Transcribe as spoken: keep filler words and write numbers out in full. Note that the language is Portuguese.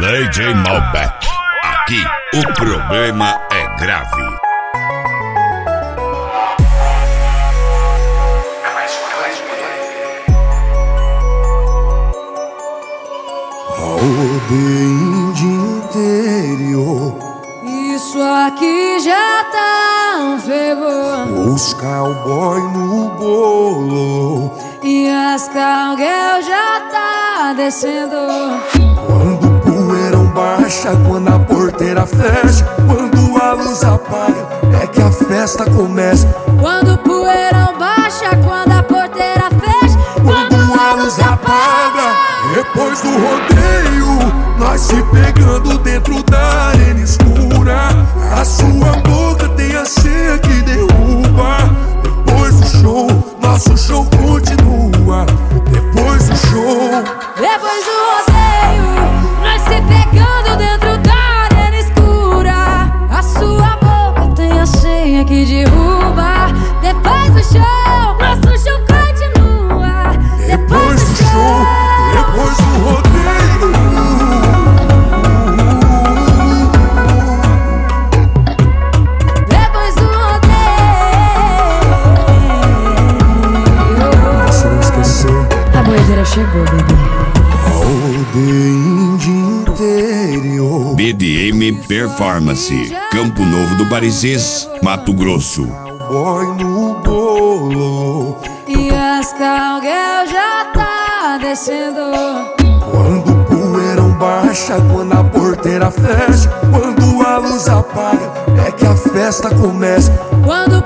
D J Malbec. Aqui o problema é grave. Rodeio de interior, isso aqui já tá um fervor. os cowboy no bolo, E as cowgirl já tá descendo. quando o poeirão baixa, quando a porteira fecha, quando a luz apaga, é que a festa começa. Quando o poeirão baixa, quando a porteira fecha, Quando a luz apaga, depois do rodeio, nós se pegando dentro da arena escura. A sua boca tem a senha que derruba. Depois do show, nosso show continua. Depois do show, depois do rodeio, nós se pegando dentro da arena escura. A sua boca tem a senha que derruba. Depois do show, nosso show continua. depois do show, depois do rodeio. Depois do rodeio, Você não esqueceu? a boiadeira chegou, bebê. Rodeio de interior, B D M Performance, Campo Novo do Barizês, Mato Grosso. boy no bolo. E as cowgirl já tá descendo. Quando o poeirão baixa, quando a porteira fecha, quando a luz apaga, é que a festa começa. Quando